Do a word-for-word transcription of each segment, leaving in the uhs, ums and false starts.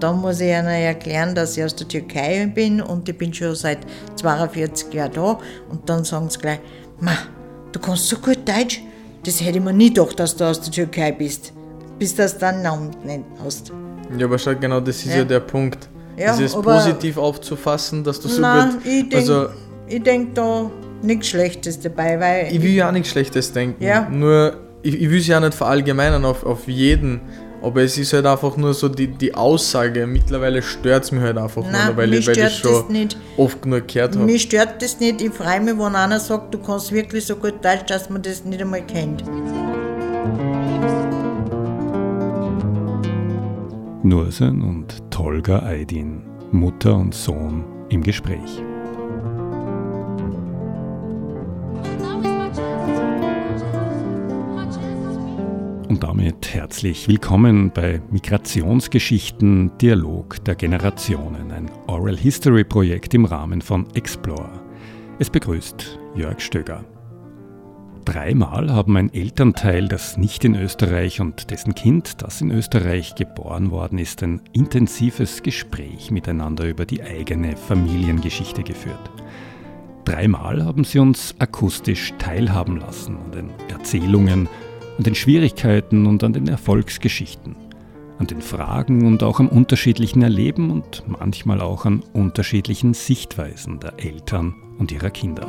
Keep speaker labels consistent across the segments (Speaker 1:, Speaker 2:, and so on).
Speaker 1: dann muss ich ihnen erklären, dass ich aus der Türkei bin und ich bin schon seit zweiundvierzig Jahren da. Und dann sagen sie gleich, Ma, du kannst so gut Deutsch, das hätte ich mir nie gedacht, dass du aus der Türkei bist, bis du das dann Namen nicht hast.
Speaker 2: Ja, aber schau, genau das ist ja, ja der Punkt.
Speaker 1: Ja,
Speaker 2: das ist positiv aufzufassen, dass du so
Speaker 1: nein,
Speaker 2: gut...
Speaker 1: ich denke
Speaker 2: also,
Speaker 1: denk da nichts Schlechtes dabei, weil...
Speaker 2: Ich will ja auch nichts Schlechtes denken,
Speaker 1: ja.
Speaker 2: nur ich, ich will es ja auch nicht verallgemeinern auf, auf jeden, aber es ist halt einfach nur so die, die Aussage, mittlerweile stört es mich halt einfach
Speaker 1: Nein,
Speaker 2: nur, weil ich, weil ich schon
Speaker 1: nicht.
Speaker 2: oft genug gehört habe.
Speaker 1: Mich stört das nicht, ich freue mich, wenn einer sagt, du kannst wirklich so gut Deutsch, dass man das nicht einmal kennt.
Speaker 3: Nursen und Tolga Aydin, Mutter und Sohn im Gespräch. Und damit herzlich willkommen bei Migrationsgeschichten Dialog der Generationen, ein Oral History Projekt im Rahmen von Explore. Es begrüßt Jörg Stöger. Dreimal haben ein Elternteil, das nicht in Österreich und dessen Kind, das in Österreich geboren worden ist, ein intensives Gespräch miteinander über die eigene Familiengeschichte geführt. Dreimal haben sie uns akustisch teilhaben lassen an den Erzählungen, an den Schwierigkeiten und an den Erfolgsgeschichten, an den Fragen und auch am unterschiedlichen Erleben und manchmal auch an unterschiedlichen Sichtweisen der Eltern und ihrer Kinder.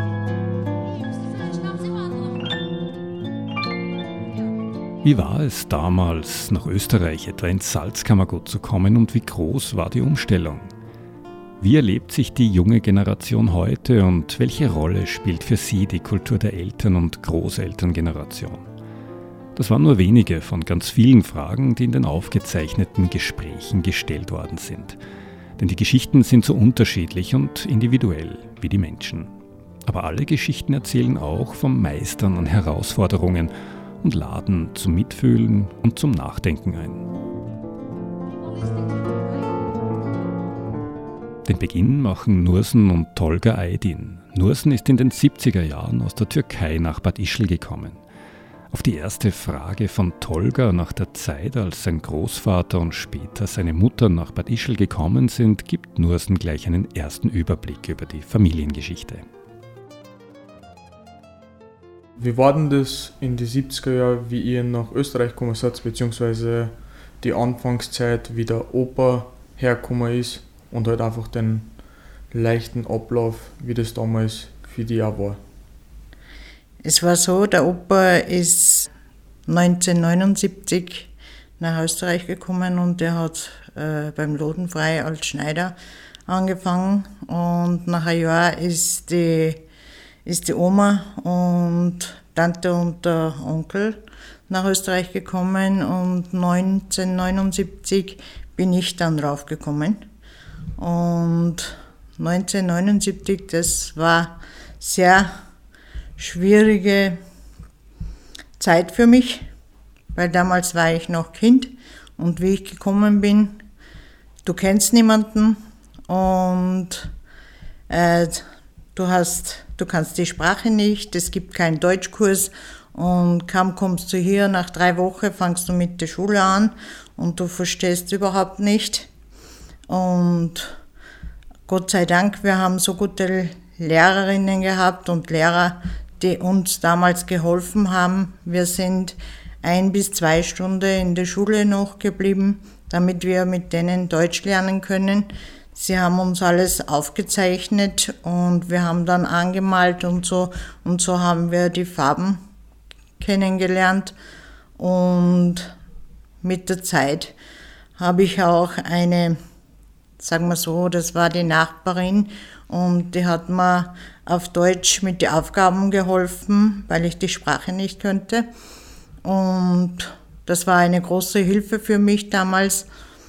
Speaker 3: Wie war es damals, nach Österreich etwa ins Salzkammergut zu kommen und wie groß war die Umstellung? Wie erlebt sich die junge Generation heute und welche Rolle spielt für sie die Kultur der Eltern- und Großelterngeneration? Das waren nur wenige von ganz vielen Fragen, die in den aufgezeichneten Gesprächen gestellt worden sind. Denn die Geschichten sind so unterschiedlich und individuell wie die Menschen. Aber alle Geschichten erzählen auch vom Meistern an Herausforderungen und laden zum Mitfühlen und zum Nachdenken ein. Den Beginn machen Nursen und Tolga Aydin. Nursen ist in den siebziger Jahren aus der Türkei nach Bad Ischl gekommen. Auf die erste Frage von Tolga nach der Zeit, als sein Großvater und später seine Mutter nach Bad Ischl gekommen sind, gibt Nursen gleich einen ersten Überblick über die Familiengeschichte.
Speaker 2: Wie war denn das in die siebziger Jahre, wie ihr nach Österreich gekommen seid, beziehungsweise die Anfangszeit, wie der Opa hergekommen ist und halt einfach den leichten Ablauf, wie das damals für die auch war?
Speaker 1: Es war so, der Opa ist neunzehnhundertneunundsiebzig nach Österreich gekommen und er hat äh, beim Lodenfrei als Schneider angefangen und nach einem Jahr ist die ist die Oma und Tante und der Onkel nach Österreich gekommen und neunzehnhundertneunundsiebzig bin ich dann raufgekommen. Und neunzehnhundertneunundsiebzig, das war sehr schwierige Zeit für mich, weil damals war ich noch Kind und wie ich gekommen bin, du kennst niemanden und äh, du hast Du kannst die Sprache nicht, es gibt keinen Deutschkurs und kaum kommst du hier, nach drei Wochen fangst du mit der Schule an und du verstehst überhaupt nicht. Und Gott sei Dank, wir haben so gute Lehrerinnen gehabt und Lehrer, die uns damals geholfen haben. Wir sind ein bis zwei Stunden in der Schule noch geblieben, damit wir mit denen Deutsch lernen können. Sie haben uns alles aufgezeichnet und wir haben dann angemalt und so. Und so haben wir die Farben kennengelernt. Und mit der Zeit habe ich auch eine, sagen wir so, das war die Nachbarin und die hat mir auf Deutsch mit den Aufgaben geholfen, weil ich die Sprache nicht könnte. Und das war eine große Hilfe für mich damals.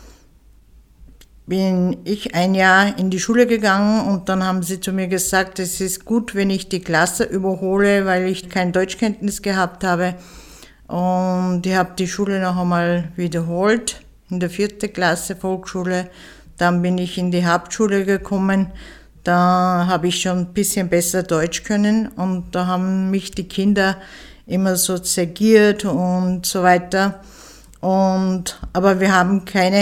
Speaker 1: Bin ich ein Jahr in die Schule gegangen und dann haben sie zu mir gesagt, es ist gut, wenn ich die Klasse überhole, weil ich kein Deutschkenntnis gehabt habe. Und ich habe die Schule noch einmal wiederholt, in der vierten Klasse Volksschule. Dann bin ich in die Hauptschule gekommen, da habe ich schon ein bisschen besser Deutsch können und da haben mich die Kinder immer so segiert und so weiter. Und, aber wir haben keine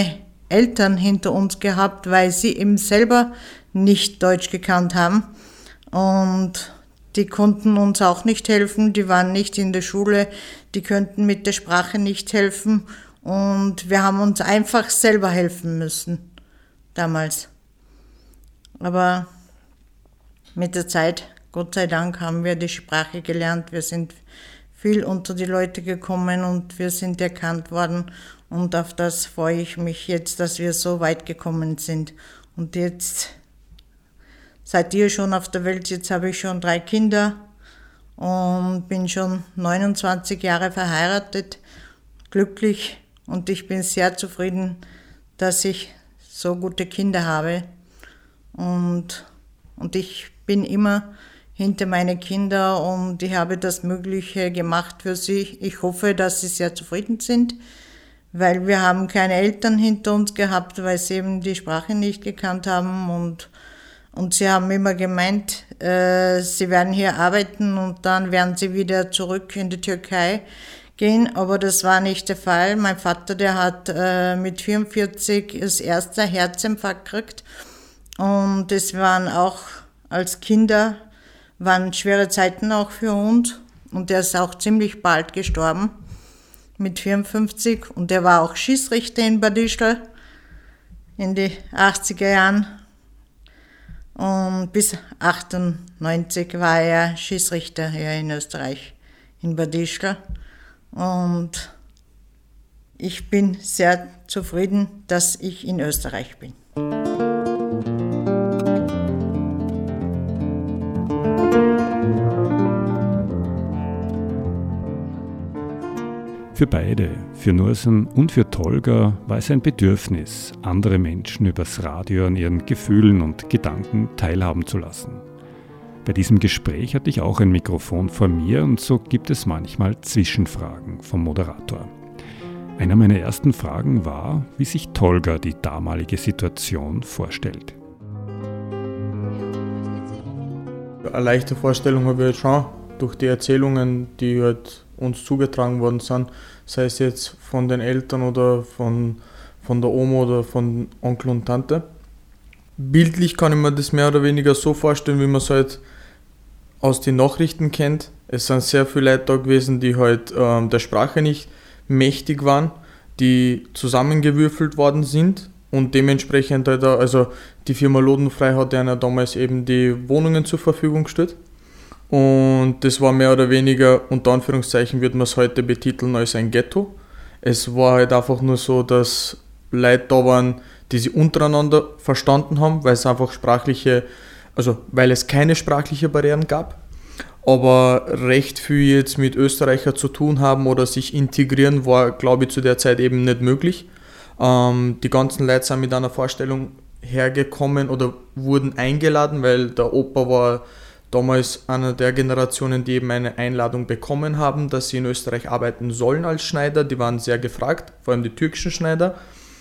Speaker 1: Eltern hinter uns gehabt, weil sie eben selber nicht Deutsch gekannt haben. Und die konnten uns auch nicht helfen, die waren nicht in der Schule, die könnten mit der Sprache nicht helfen. Und wir haben uns einfach selber helfen müssen, damals. Aber mit der Zeit, Gott sei Dank, haben wir die Sprache gelernt. Wir sind viel unter die Leute gekommen und wir sind erkannt worden. Und auf das freue ich mich jetzt, dass wir so weit gekommen sind. Und jetzt seid ihr schon auf der Welt, jetzt habe ich schon drei Kinder und bin schon neunundzwanzig Jahre verheiratet, glücklich. Und ich bin sehr zufrieden, dass ich so gute Kinder habe. Und, und ich bin immer hinter meine Kinder und ich habe das Mögliche gemacht für sie. Ich hoffe, dass sie sehr zufrieden sind, weil wir haben keine Eltern hinter uns gehabt, weil sie eben die Sprache nicht gekannt haben. Und, und sie haben immer gemeint, äh, sie werden hier arbeiten und dann werden sie wieder zurück in die Türkei gehen, aber das war nicht der Fall. Mein Vater, der hat äh, mit vierundvierzig das erste Herzinfarkt gekriegt und es waren auch als Kinder, waren schwere Zeiten auch für uns und der ist auch ziemlich bald gestorben, mit vierundfünfzig und der war auch Schießrichter in Bad Ischl in die achtziger Jahren und bis achtundneunzig war er Schießrichter hier in Österreich, in Bad Ischl. Und ich bin sehr zufrieden, dass ich in Österreich bin.
Speaker 3: Für beide, für Nursen und für Tolga, war es ein Bedürfnis, andere Menschen übers Radio an ihren Gefühlen und Gedanken teilhaben zu lassen. Bei diesem Gespräch hatte ich auch ein Mikrofon vor mir und so gibt es manchmal Zwischenfragen vom Moderator. Einer meiner ersten Fragen war, wie sich Tolga die damalige Situation vorstellt.
Speaker 2: Eine leichte Vorstellung habe ich jetzt schon durch die Erzählungen, die halt uns zugetragen worden sind, sei es jetzt von den Eltern oder von, von der Oma oder von Onkel und Tante. Bildlich kann ich mir das mehr oder weniger so vorstellen, wie man es halt aus den Nachrichten kennt. Es sind sehr viele Leute da gewesen, die halt ähm, der Sprache nicht mächtig waren, die zusammengewürfelt worden sind und dementsprechend halt auch, also die Firma Lodenfrei hat ja damals eben die Wohnungen zur Verfügung gestellt und das war mehr oder weniger, unter Anführungszeichen würde man es heute betiteln als ein Ghetto. Es war halt einfach nur so, dass Leute da waren, die sie untereinander verstanden haben, weil es einfach sprachliche, also weil es keine sprachliche Barrieren gab, aber recht viel jetzt mit Österreicher zu tun haben oder sich integrieren, war, glaube ich, zu der Zeit eben nicht möglich. Ähm, die ganzen Leute sind mit einer Vorstellung hergekommen oder wurden eingeladen, weil der Opa war damals einer der Generationen, die eben eine Einladung bekommen haben, dass sie in Österreich arbeiten sollen als Schneider. Die waren sehr gefragt, vor allem die türkischen Schneider.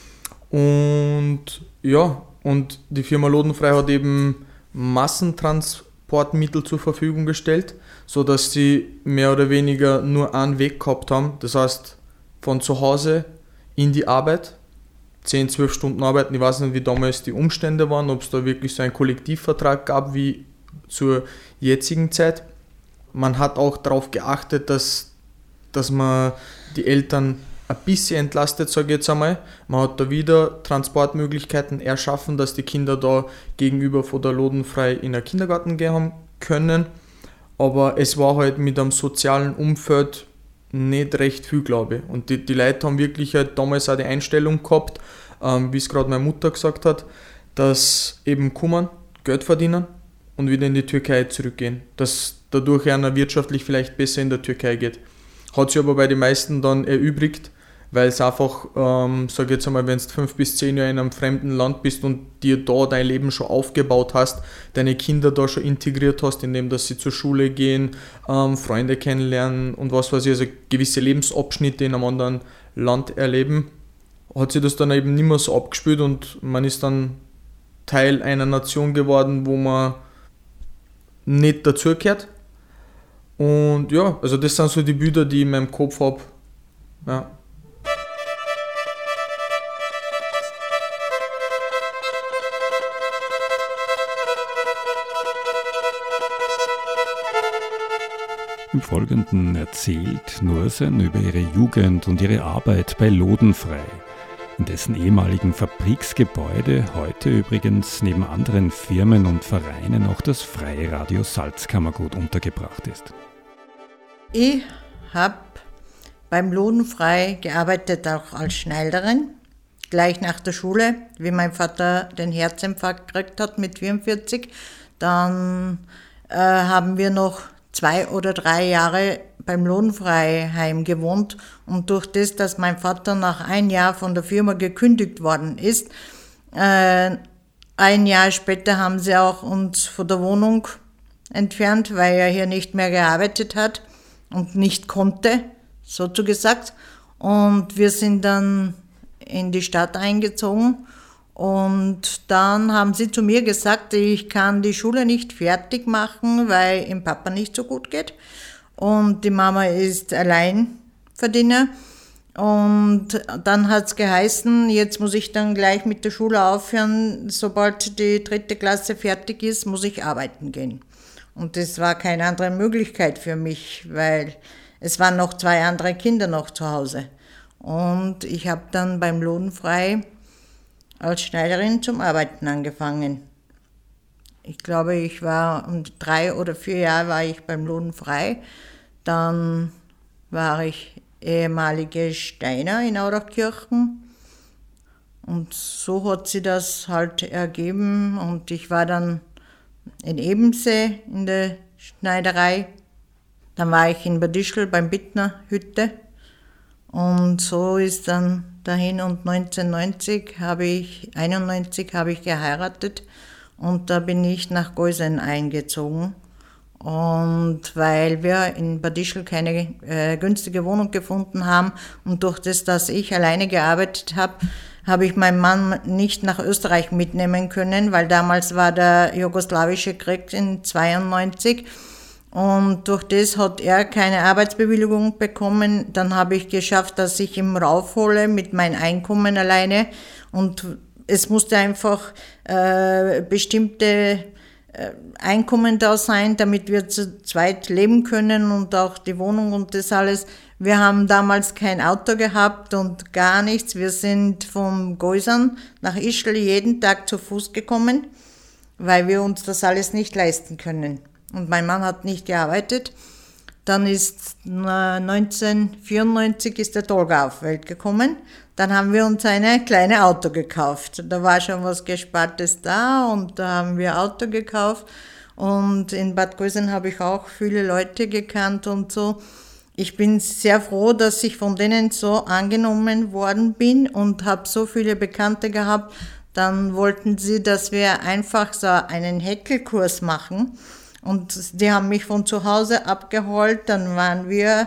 Speaker 2: Und ja, und die Firma Lodenfrei hat eben Massentransportmittel zur Verfügung gestellt, sodass sie mehr oder weniger nur einen Weg gehabt haben. Das heißt, von zu Hause in die Arbeit, zehn, zwölf Stunden arbeiten. Ich weiß nicht, wie damals die Umstände waren, ob es da wirklich so einen Kollektivvertrag gab wie zur jetzigen Zeit. Man hat auch darauf geachtet, dass, dass man die Eltern ein bisschen entlastet, sage ich jetzt einmal. Man hat da wieder Transportmöglichkeiten erschaffen, dass die Kinder da gegenüber von der Lodenfrei in den Kindergarten gehen haben können. Aber es war halt mit einem sozialen Umfeld nicht recht viel, glaube ich. Und die, die Leute haben wirklich halt damals auch die Einstellung gehabt, ähm, wie es gerade meine Mutter gesagt hat, dass eben kommen, Geld verdienen und wieder in die Türkei zurückgehen. Dass dadurch einer wirtschaftlich vielleicht besser in der Türkei geht. Hat sich aber bei den meisten dann erübrigt, weil es einfach, ähm, sag jetzt einmal, wenn du fünf bis zehn Jahre in einem fremden Land bist und dir da dein Leben schon aufgebaut hast, deine Kinder da schon integriert hast, indem dass sie zur Schule gehen, ähm, Freunde kennenlernen und was weiß ich, also gewisse Lebensabschnitte in einem anderen Land erleben, hat sich das dann eben nicht mehr so abgespielt und man ist dann Teil einer Nation geworden, wo man nicht dazugehört. Und ja, also das sind so die Bilder, die ich in meinem Kopf habe. Ja.
Speaker 3: Im Folgenden erzählt Nursen über ihre Jugend und ihre Arbeit bei Lodenfrei, in dessen ehemaligen Fabriksgebäude heute übrigens neben anderen Firmen und Vereinen auch das Freiradio Salzkammergut untergebracht ist.
Speaker 1: Ich habe beim Lodenfrei gearbeitet, auch als Schneiderin, gleich nach der Schule, wie mein Vater den Herzinfarkt gekriegt hat mit vierundvierzig. Dann äh, haben wir noch zwei oder drei Jahre beim Lodenfreiheim gewohnt und durch das, dass mein Vater nach ein Jahr von der Firma gekündigt worden ist, äh, ein Jahr später haben sie auch uns von der Wohnung entfernt, weil er hier nicht mehr gearbeitet hat und nicht konnte, so zu gesagt. Und wir sind dann in die Stadt eingezogen. Und dann haben sie zu mir gesagt, ich kann die Schule nicht fertig machen, weil ihm Papa nicht so gut geht. Und die Mama ist Alleinverdiener. Und dann hat es geheißen, jetzt muss ich dann gleich mit der Schule aufhören. Sobald die dritte Klasse fertig ist, muss ich arbeiten gehen. Und das war keine andere Möglichkeit für mich, weil es waren noch zwei andere Kinder noch zu Hause. Und ich habe dann beim Lodenfrei als Schneiderin zum Arbeiten angefangen. Ich glaube, ich war um drei oder vier Jahre war ich beim Lodenfrei. Dann war ich ehemalige Steiner in Aurachkirchen. Und so hat sich das halt ergeben. Und ich war dann in Ebensee in der Schneiderei. Dann war ich in Bad Ischl beim Bittner Hütte. Und so ist dann dahin und neunzehnhundertneunzig habe ich, einundneunzig habe ich geheiratet und da bin ich nach Geusen eingezogen. Und weil wir in Bad Ischl keine äh, günstige Wohnung gefunden haben und durch das, dass ich alleine gearbeitet habe, habe ich meinen Mann nicht nach Österreich mitnehmen können, weil damals war der jugoslawische Krieg in zweiundneunzig. Und durch das hat er keine Arbeitsbewilligung bekommen. Dann habe ich geschafft, dass ich ihn raufhole mit meinem Einkommen alleine. Und es musste einfach äh, bestimmte äh, Einkommen da sein, damit wir zu zweit leben können und auch die Wohnung und das alles. Wir haben damals kein Auto gehabt und gar nichts. Wir sind vom Geusern nach Ischl jeden Tag zu Fuß gekommen, weil wir uns das alles nicht leisten können. Und mein Mann hat nicht gearbeitet. Dann ist neunzehnhundertvierundneunzig ist der Tolga auf die Welt gekommen. Dann haben wir uns ein kleines Auto gekauft. Da war schon was Gespartes da und da haben wir ein Auto gekauft. Und in Bad Geusen habe ich auch viele Leute gekannt und so. Ich bin sehr froh, dass ich von denen so angenommen worden bin und habe so viele Bekannte gehabt. Dann wollten sie, dass wir einfach so einen Häkelkurs machen. Und die haben mich von zu Hause abgeholt, dann waren wir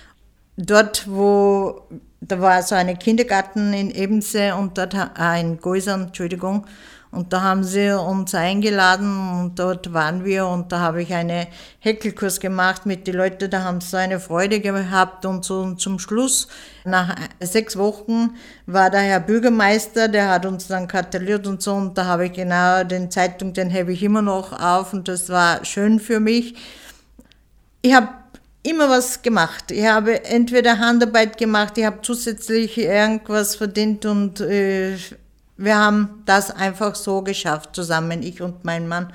Speaker 1: dort, wo, da war so ein Kindergarten in Ebensee und dort, äh, in Geusern, Entschuldigung, und da haben sie uns eingeladen und dort waren wir und da habe ich einen Häkelkurs gemacht mit den Leuten, da haben sie so eine Freude gehabt und so und zum Schluss, nach sechs Wochen, war der Herr Bürgermeister, der hat uns dann gratuliert und so und da habe ich genau den Zeitung, den habe ich immer noch auf und das war schön für mich. Ich habe immer was gemacht. Ich habe entweder Handarbeit gemacht, ich habe zusätzlich irgendwas verdient und äh, wir haben das einfach so geschafft, zusammen, ich und mein Mann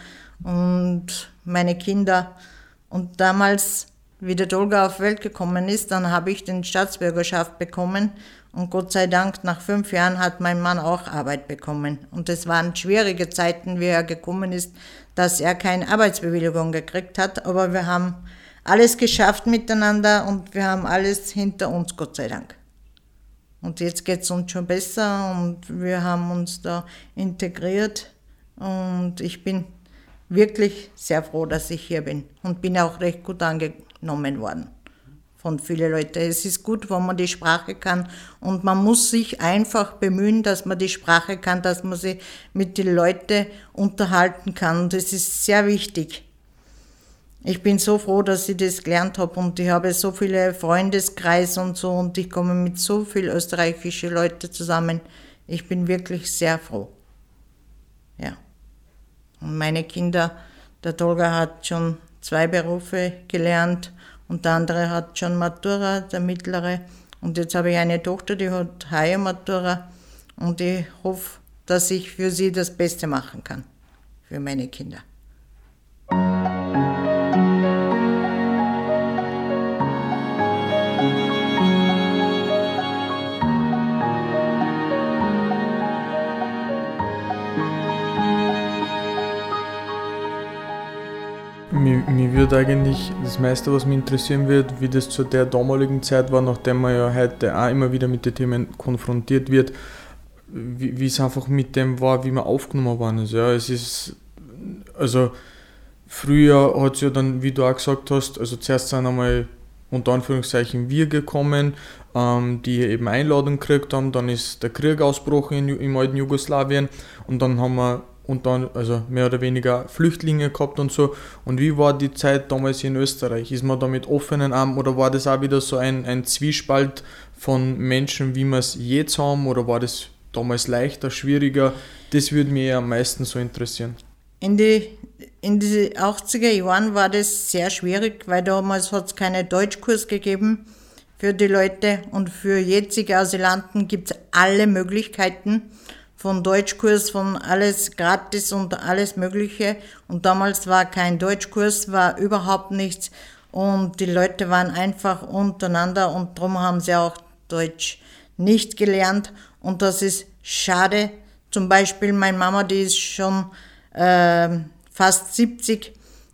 Speaker 1: und meine Kinder. Und damals, wie der Tolga auf die Welt gekommen ist, dann habe ich die Staatsbürgerschaft bekommen. Und Gott sei Dank, nach fünf Jahren hat mein Mann auch Arbeit bekommen. Und es waren schwierige Zeiten, wie er gekommen ist, dass er keine Arbeitsbewilligung gekriegt hat. Aber wir haben alles geschafft miteinander und wir haben alles hinter uns, Gott sei Dank. Und jetzt geht es uns schon besser und wir haben uns da integriert und ich bin wirklich sehr froh, dass ich hier bin und bin auch recht gut angenommen worden von vielen Leuten. Es ist gut, wenn man die Sprache kann und man muss sich einfach bemühen, dass man die Sprache kann, dass man sich mit den Leuten unterhalten kann und das ist sehr wichtig. Ich bin so froh, dass ich das gelernt habe und ich habe so viele Freundeskreise und so und ich komme mit so vielen österreichischen Leuten zusammen. Ich bin wirklich sehr froh. Ja. Und meine Kinder, der Tolga hat schon zwei Berufe gelernt und der andere hat schon Matura, der mittlere. Und jetzt habe ich eine Tochter, die hat heuer Matura und ich hoffe, dass ich für sie das Beste machen kann, für meine Kinder.
Speaker 2: Mir, mir würde eigentlich das meiste, was mich interessieren wird, wie das zu der damaligen Zeit war, nachdem man ja heute auch immer wieder mit den Themen konfrontiert wird, wie, wie es einfach mit dem war, wie man aufgenommen worden ist. Ja, es ist, also früher hat es ja dann, wie du auch gesagt hast, also zuerst sind einmal unter Anführungszeichen wir gekommen, ähm, die eben Einladung gekriegt haben, dann ist der Krieg ausgebrochen in, im alten Jugoslawien und dann haben wir und dann also mehr oder weniger Flüchtlinge gehabt und so. Und wie war die Zeit damals in Österreich? Ist man da mit offenen Armen oder war das auch wieder so ein, ein Zwiespalt von Menschen, wie wir es jetzt haben, oder war das damals leichter, schwieriger? Das würde mich am meisten so interessieren.
Speaker 1: In die in die achtziger Jahren war das sehr schwierig, weil damals hat es keine Deutschkurs gegeben für die Leute und für jetzige Asylanten gibt es alle Möglichkeiten. Von Deutschkurs, von alles gratis und alles Mögliche. Und damals war kein Deutschkurs, war überhaupt nichts. Und die Leute waren einfach untereinander und darum haben sie auch Deutsch nicht gelernt. Und das ist schade. Zum Beispiel meine Mama, die ist schon äh, fast siebzig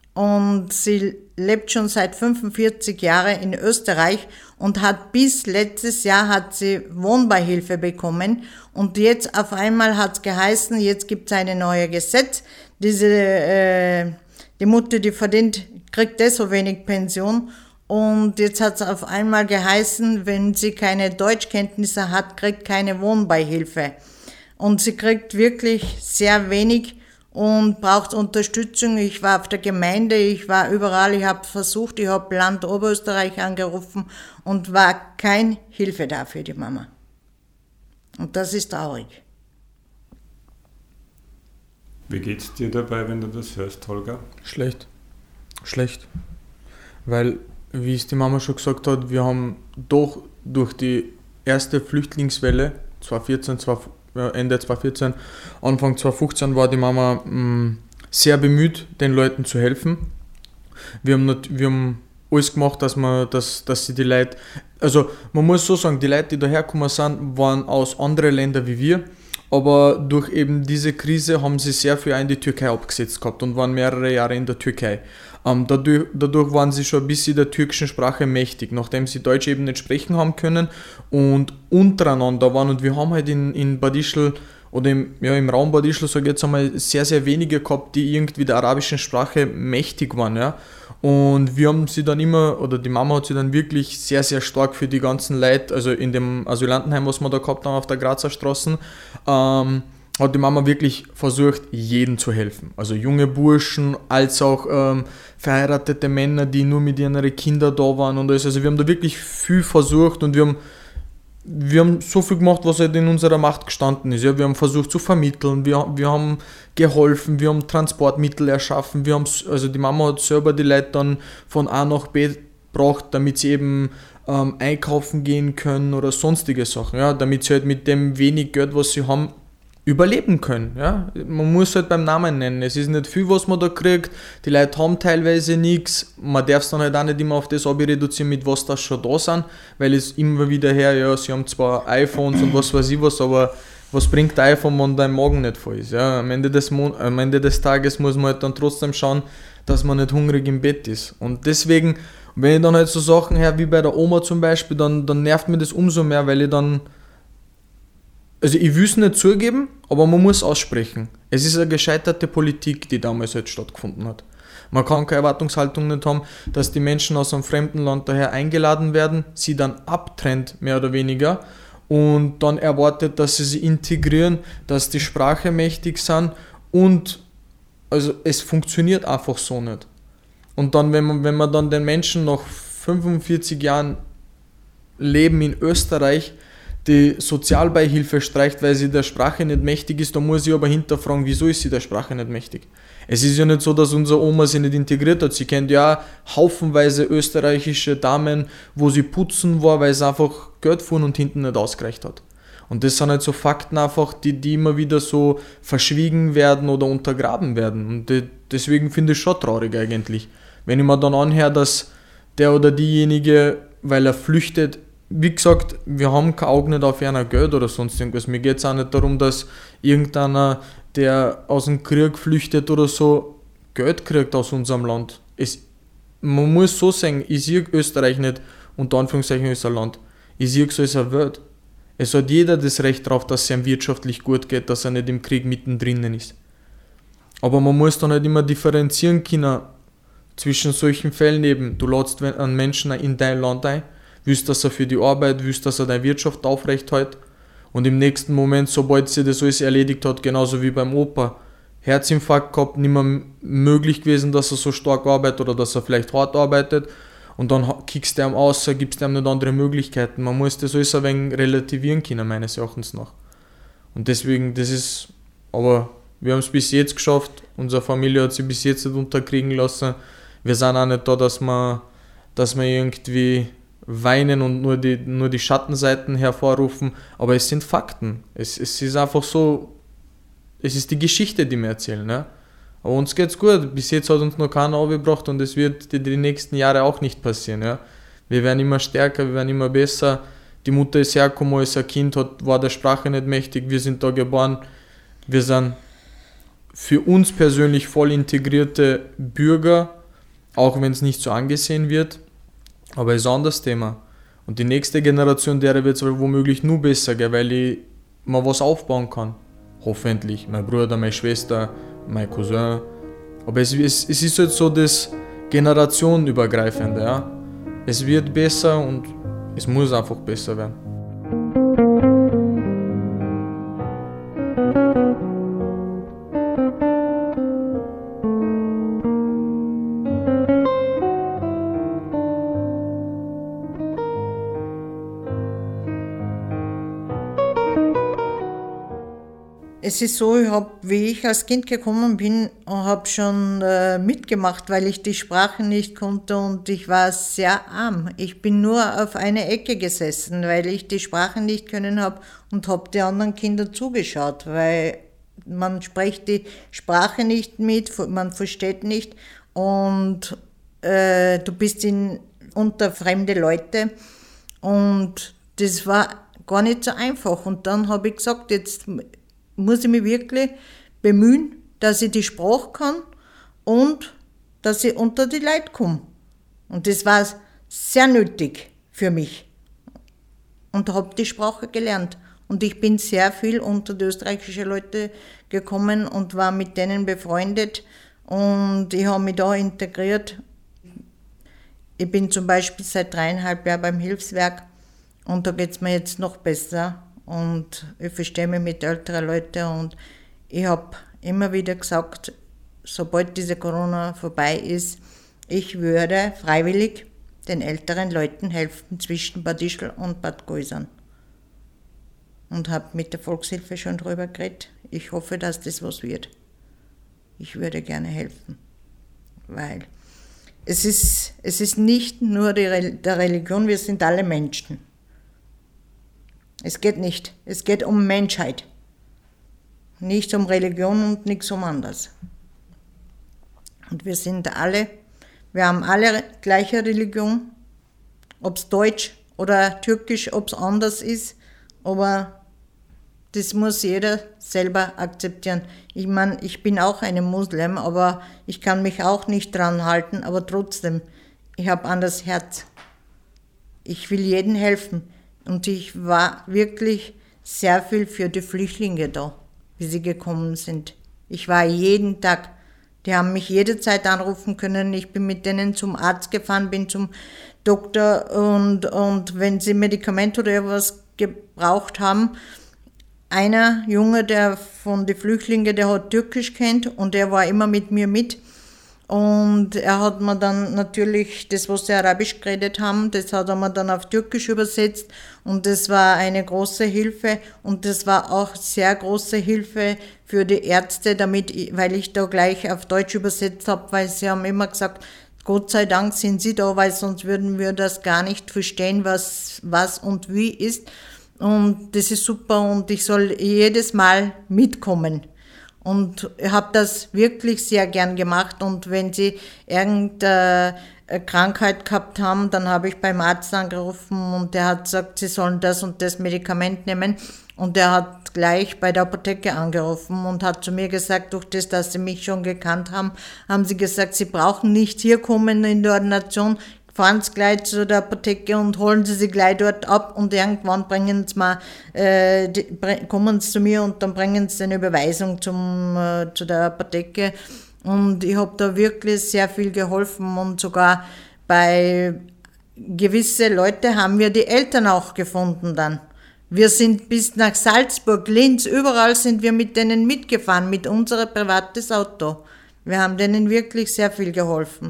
Speaker 1: und sie lebt schon seit fünfundvierzig Jahren in Österreich und hat bis letztes Jahr hat sie Wohnbeihilfe bekommen und jetzt auf einmal hat es geheißen, jetzt gibt es ein neues Gesetz, diese äh, die Mutter, die verdient, kriegt das so wenig Pension und jetzt hat es auf einmal geheißen, wenn sie keine Deutschkenntnisse hat, kriegt keine Wohnbeihilfe und sie kriegt wirklich sehr wenig und braucht Unterstützung. Ich war auf der Gemeinde, ich war überall, ich habe versucht, ich habe Land Oberösterreich angerufen und war keine Hilfe da für die Mama. Und das ist traurig.
Speaker 3: Wie geht's dir dabei, wenn du das hörst, Holger?
Speaker 2: Schlecht. Schlecht. Weil, wie es die Mama schon gesagt hat, wir haben doch durch die erste Flüchtlingswelle, zweitausendvierzehn, Ende zweitausendvierzehn, Anfang zweitausendfünfzehn war die Mama mh, sehr bemüht, den Leuten zu helfen. Wir haben, not, wir haben alles gemacht, dass, man, dass, dass sie die Leute, also man muss so sagen, die Leute, die dahergekommen sind, waren aus anderen Ländern wie wir, aber durch eben diese Krise haben sie sehr viel in die Türkei abgesetzt gehabt und waren mehrere Jahre in der Türkei. Ähm, dadurch, dadurch waren sie schon ein bisschen der türkischen Sprache mächtig, nachdem sie Deutsch eben nicht sprechen haben können und untereinander waren. Und wir haben halt in, in Bad Ischl oder im, ja, im Raum Bad Ischl, sage ich jetzt einmal, sehr, sehr wenige gehabt, die irgendwie der arabischen Sprache mächtig waren. Ja. Und wir haben sie dann immer, oder die Mama hat sie dann wirklich sehr, sehr stark für die ganzen Leute, also in dem Asylantenheim, was wir da gehabt haben auf der Grazer Straße, ähm, hat die Mama wirklich versucht, jedem zu helfen. Also junge Burschen, als auch ähm, verheiratete Männer, die nur mit ihren Kindern da waren und alles. Also wir haben da wirklich viel versucht und wir haben, wir haben so viel gemacht, was halt in unserer Macht gestanden ist. Ja, wir haben versucht zu vermitteln, wir, wir haben geholfen, wir haben Transportmittel erschaffen, wir haben, also die Mama hat selber die Leute dann von A nach B gebracht, damit sie eben ähm, einkaufen gehen können oder sonstige Sachen, ja, damit sie halt mit dem wenig Geld, was sie haben, überleben können. Ja? Man muss halt beim Namen nennen. Es ist nicht viel, was man da kriegt. Die Leute haben teilweise nichts. Man darf es dann halt auch nicht immer auf das reduzieren, mit was das schon da sind, weil es immer wieder her, ja, sie haben zwar iPhones und was weiß ich was, aber was bringt ein iPhone, wenn dein Magen nicht voll ist? Ja? Am Ende des Mon- am Ende des Tages muss man halt dann trotzdem schauen, dass man nicht hungrig im Bett ist. Und deswegen, wenn ich dann halt so Sachen her wie bei der Oma zum Beispiel, dann, dann nervt mir das umso mehr, weil ich dann Also ich will es nicht zugeben, aber man muss aussprechen. Es ist eine gescheiterte Politik, die damals halt stattgefunden hat. Man kann keine Erwartungshaltung nicht haben, dass die Menschen aus einem fremden Land daher eingeladen werden, sie dann abtrennt, mehr oder weniger, und dann erwartet, dass sie sie integrieren, dass die Sprache mächtig sind und also es funktioniert einfach so nicht. Und dann, wenn man, wenn man dann den Menschen nach fünfundvierzig Jahren Leben in Österreich die Sozialbeihilfe streicht, weil sie der Sprache nicht mächtig ist, dann muss ich aber hinterfragen, wieso ist sie der Sprache nicht mächtig. Es ist ja nicht so, dass unsere Oma sich nicht integriert hat. Sie kennt ja haufenweise österreichische Damen, wo sie putzen war, weil sie einfach Geld fuhren und hinten nicht ausgereicht hat. Und das sind halt so Fakten einfach, die, die immer wieder so verschwiegen werden oder untergraben werden. Und die, deswegen finde ich es schon traurig eigentlich. Wenn ich mir dann anhöre, dass der oder diejenige, weil er flüchtet, wie gesagt, wir haben kein Auge nicht auf einer Geld oder sonst irgendwas. Mir geht es auch nicht darum, dass irgendeiner, der aus dem Krieg flüchtet oder so, Geld kriegt aus unserem Land. Es, man muss so sagen, ich sehe Österreich nicht unter Anführungszeichen als ein Land. Ich sehe es als eine Welt. Es hat jeder das Recht darauf, dass es ihm wirtschaftlich gut geht, dass er nicht im Krieg mittendrin ist. Aber man muss dann halt immer differenzieren können zwischen solchen Fällen eben. Du lädst einen Menschen in dein Land ein, willst, dass er für die Arbeit, willst, dass er deine Wirtschaft aufrecht hält und im nächsten Moment, sobald sie das alles erledigt hat, genauso wie beim Opa, Herzinfarkt gehabt, nicht mehr möglich gewesen, dass er so stark arbeitet oder dass er vielleicht hart arbeitet und dann kickst du ihm aus, gibst ihm nicht andere Möglichkeiten. Man muss das alles ein wenig relativieren können, meines Erachtens nach. Und deswegen, das ist, aber wir haben es bis jetzt geschafft, unsere Familie hat sich bis jetzt nicht unterkriegen lassen. Wir sind auch nicht da, dass wir, dass wir irgendwie weinen und nur die, nur die Schattenseiten hervorrufen, aber es sind Fakten. Es, es ist einfach so, es ist die Geschichte, die wir erzählen. Ne? Aber uns geht's gut. Bis jetzt hat uns noch keiner aufgebracht und es wird die, die nächsten Jahre auch nicht passieren. Ja? Wir werden immer stärker, wir werden immer besser. Die Mutter ist hergekommen als ein Kind, hat, war der Sprache nicht mächtig. Wir sind da geboren. Wir sind für uns persönlich voll integrierte Bürger, auch wenn es nicht so angesehen wird. Aber es ist ein anderes Thema. Und die nächste Generation, der wird es womöglich nur besser, gell, weil ich mal was aufbauen kann. Hoffentlich. Mein Bruder, meine Schwester, mein Cousin. Aber es, es, es ist halt so das Generationenübergreifende. Ja? Es wird besser und es muss einfach besser werden.
Speaker 1: Es ist so, ich hab, wie ich als Kind gekommen bin, habe schon äh, mitgemacht, weil ich die Sprache nicht konnte und ich war sehr arm. Ich bin nur auf einer Ecke gesessen, weil ich die Sprache nicht können habe und habe die anderen Kinder zugeschaut, weil man spricht die Sprache nicht mit, man versteht nicht und äh, du bist in, unter fremde Leute und das war gar nicht so einfach. Und dann habe ich gesagt, jetzt muss ich mich wirklich bemühen, dass ich die Sprache kann und dass ich unter die Leute komme. Und das war sehr nötig für mich. Und habe die Sprache gelernt. Und ich bin sehr viel unter die österreichischen Leute gekommen und war mit denen befreundet. Und ich habe mich da integriert. Ich bin zum Beispiel seit dreieinhalb Jahren beim Hilfswerk und da geht es mir jetzt noch besser. Und ich verstehe mich mit älteren Leuten und ich habe immer wieder gesagt, sobald diese Corona vorbei ist, ich würde freiwillig den älteren Leuten helfen zwischen Bad Ischl und Bad Gäusern. Und habe mit der Volkshilfe schon drüber geredet. Ich hoffe, dass das was wird. Ich würde gerne helfen, weil es ist, es ist nicht nur die, der Religion, wir sind alle Menschen. Es geht nicht. Es geht um Menschheit. Nicht um Religion und nichts um anderes. Und wir sind alle, wir haben alle gleiche Religion, ob es Deutsch oder Türkisch, ob es anders ist, aber das muss jeder selber akzeptieren. Ich meine, ich bin auch eine Muslim, aber ich kann mich auch nicht dran halten, aber trotzdem, ich habe ein anderes Herz. Ich will jedem helfen. Und ich war wirklich sehr viel für die Flüchtlinge da, wie sie gekommen sind. Ich war jeden Tag, die haben mich jederzeit anrufen können. Ich bin mit denen zum Arzt gefahren, bin zum Doktor und, und wenn sie Medikamente oder irgendwas gebraucht haben, einer Junge, der von den Flüchtlingen, der hat Türkisch kennt und der war immer mit mir mit Und er hat mir dann natürlich das, was sie Arabisch geredet haben, das hat er mir dann auf Türkisch übersetzt und das war eine große Hilfe und das war auch sehr große Hilfe für die Ärzte, damit ich, weil ich da gleich auf Deutsch übersetzt habe, weil sie haben immer gesagt, Gott sei Dank sind Sie da, weil sonst würden wir das gar nicht verstehen, was, was und wie ist. Und das ist super und ich soll jedes Mal mitkommen. Und ich habe das wirklich sehr gern gemacht und wenn sie irgendeine Krankheit gehabt haben, dann habe ich beim Arzt angerufen und der hat gesagt, sie sollen das und das Medikament nehmen und der hat gleich bei der Apotheke angerufen und hat zu mir gesagt, durch das, dass sie mich schon gekannt haben, haben sie gesagt, sie brauchen nicht hier kommen in die Ordination, fahren Sie gleich zu der Apotheke und holen Sie sie gleich dort ab und irgendwann bringen Sie mal, äh, die, kommen Sie zu mir und dann bringen Sie eine Überweisung zum, äh, zu der Apotheke. Und ich habe da wirklich sehr viel geholfen und sogar bei gewisse Leute haben wir die Eltern auch gefunden dann. Wir sind bis nach Salzburg, Linz, überall sind wir mit denen mitgefahren, mit unserem privates Auto. Wir haben denen wirklich sehr viel geholfen.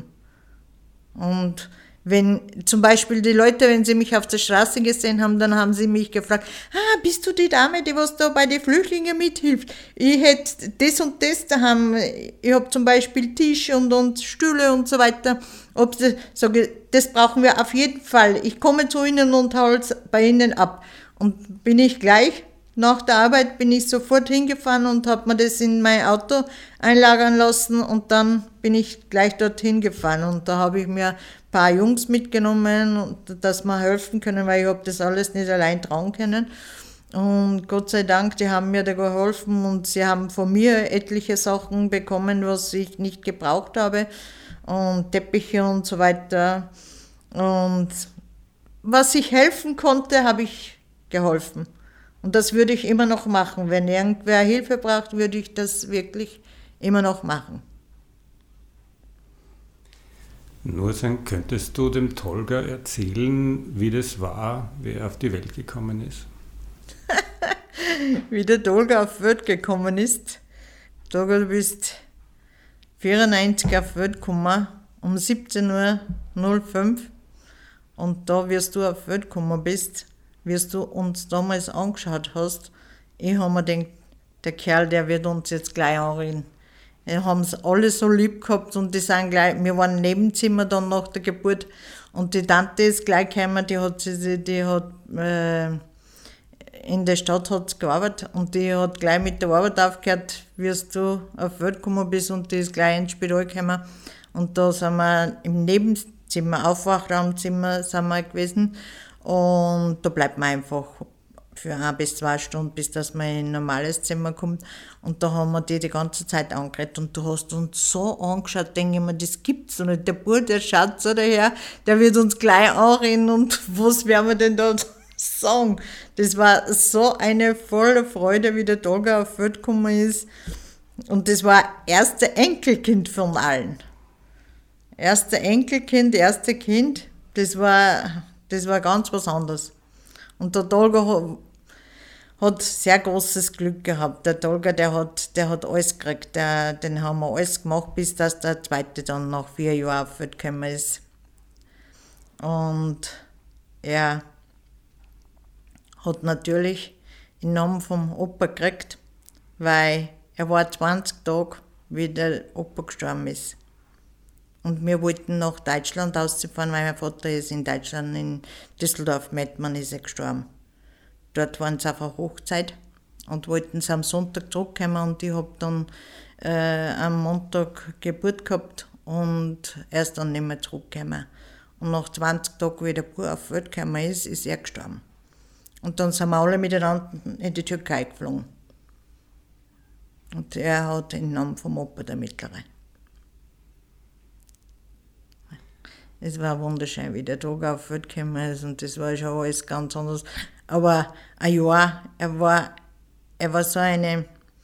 Speaker 1: Und wenn zum Beispiel die Leute, wenn sie mich auf der Straße gesehen haben, dann haben sie mich gefragt, ah, bist du die Dame, die was da bei den Flüchtlingen mithilft? Ich hätte das und das da haben, ich habe zum Beispiel Tische und, und Stühle und so weiter. Ob das, sage, das brauchen wir auf jeden Fall. Ich komme zu Ihnen und hole es bei Ihnen ab. Und bin ich gleich, nach der Arbeit bin ich sofort hingefahren und habe mir das in mein Auto einlagern lassen und dann bin ich gleich dorthin gefahren und da habe ich mir ein paar Jungs mitgenommen, dass wir helfen können, weil ich habe das alles nicht allein tragen können. Und Gott sei Dank, die haben mir da geholfen und sie haben von mir etliche Sachen bekommen, was ich nicht gebraucht habe und Teppiche und so weiter. Und was ich helfen konnte, habe ich geholfen. Und das würde ich immer noch machen. Wenn irgendwer Hilfe braucht, würde ich das wirklich immer noch machen.
Speaker 3: Nur sagen, könntest du dem Tolga erzählen, wie das war, wie er auf die Welt gekommen ist?
Speaker 1: Wie der Tolga auf die Welt gekommen ist. Tolga, du bist vierundneunzig auf die Welt gekommen, um siebzehn Uhr null fünf. Und da, wie du auf die Welt gekommen bist, wie du uns damals angeschaut hast, ich habe mir gedacht, der Kerl, der wird uns jetzt gleich anreden. Wir haben es alle so lieb gehabt und die sind gleich, wir waren im Nebenzimmer dann nach der Geburt und die Tante ist gleich gekommen, die hat, sie, die hat äh, in der Stadt hat gearbeitet und die hat gleich mit der Arbeit aufgehört, wie du auf die Welt gekommen bist und die ist gleich ins Spital gekommen und da sind wir im Nebenzimmer, Aufwachraumzimmer sind wir gewesen. Und da bleibt man einfach für ein bis zwei Stunden, bis dass man in ein normales Zimmer kommt. Und da haben wir die die ganze Zeit angeredet. Und du hast uns so angeschaut, denke ich mir, das gibt's doch nicht. Der Bub, der schaut so daher, der wird uns gleich anreden und was werden wir denn da sagen? Das war so eine volle Freude, wie der Tolga auf die Welt gekommen ist. Und das war erste Enkelkind von allen. Erste Enkelkind, erste Kind, das war... Das war ganz was anderes. Und der Tolga hat sehr großes Glück gehabt. Der Tolga, der hat, der hat alles gekriegt. Der, den haben wir alles gemacht, bis dass der zweite dann nach vier Jahren auf die Welt gekommen ist. Und er hat natürlich den Namen vom Opa gekriegt, weil er war zwanzig Tage, wie der Opa gestorben ist. Und wir wollten nach Deutschland ausfahren, weil mein Vater ist in Deutschland, in Düsseldorf, Mettmann ist er gestorben. Dort waren sie auf einer Hochzeit und wollten sie am Sonntag zurückkommen und ich habe dann äh, am Montag Geburt gehabt und er ist dann nicht mehr zurückgekommen. Und nach zwanzig Tagen, wie der Bub auf die Welt gekommen ist, ist er gestorben. Und dann sind wir alle miteinander in die Türkei geflogen. Und er hat den Namen vom Opa, der Mittlere. Es war wunderschön, wie der Tag auf die Welt gekommen ist und das war schon alles ganz anders. Aber ein Jahr, er war, er war so eine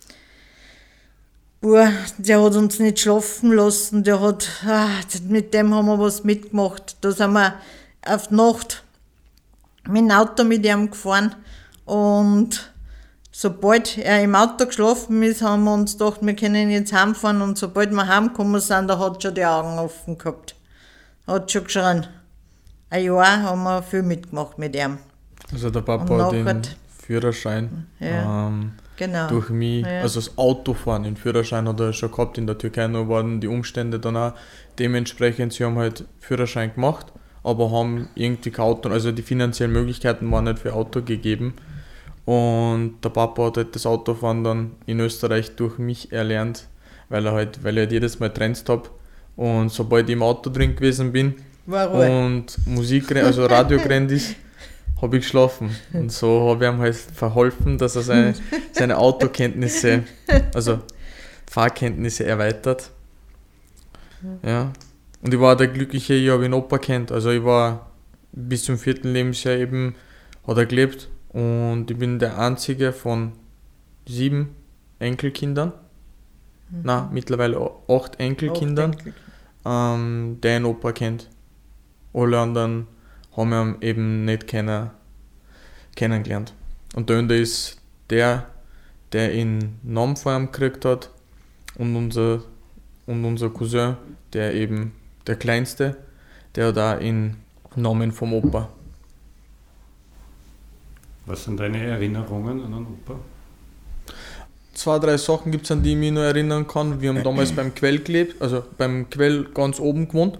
Speaker 1: Bub, der hat uns nicht schlafen lassen, der hat, ah, mit dem haben wir was mitgemacht. Da sind wir auf die Nacht mit dem Auto mit ihm gefahren und sobald er im Auto geschlafen ist, haben wir uns gedacht, wir können jetzt heimfahren und sobald wir heimgekommen sind, da hat schon die Augen offen gehabt. Hat schon geschrien. Ein Jahr haben wir viel mitgemacht mit ihm.
Speaker 2: Also der Papa hat den Führerschein
Speaker 1: ja,
Speaker 2: ähm,
Speaker 1: genau.
Speaker 2: durch mich,
Speaker 1: Ja.
Speaker 2: also das Autofahren, den Führerschein hat er schon gehabt in der Türkei, nur waren die Umstände dann auch dementsprechend, sie haben halt Führerschein gemacht, aber haben irgendwie kein Auto, also die finanziellen Möglichkeiten waren nicht für Auto gegeben. Und der Papa hat halt das Autofahren dann in Österreich durch mich erlernt, weil er halt, weil ich halt jedes Mal Trends habe. Und sobald ich im Auto drin gewesen bin und Musik, also Radio gerannt ist, habe ich geschlafen. Und so habe ich ihm halt verholfen, dass er seine, seine Autokenntnisse, also Fahrkenntnisse erweitert. Ja. Und ich war der Glückliche, ich habe ihn Opa kennt. Also ich war bis zum vierten Lebensjahr eben, hat er gelebt. Und ich bin der einzige von sieben Enkelkindern, mhm. nein, mittlerweile acht Enkelkindern, acht Enkel. ähm, der einen Opa kennt. Alle anderen haben ihn eben nicht kennen, kennengelernt. Und der Ende ist der, der ihn Namen vor ihm gekriegt hat und unser, und unser Cousin, der eben der Kleinste, der hat auch in Namen vom Opa.
Speaker 3: Was sind deine Erinnerungen an den Opa?
Speaker 2: Zwei, drei Sachen gibt es, an die ich mich noch erinnern kann. Wir haben damals beim Quell gelebt, also beim Quell ganz oben gewohnt.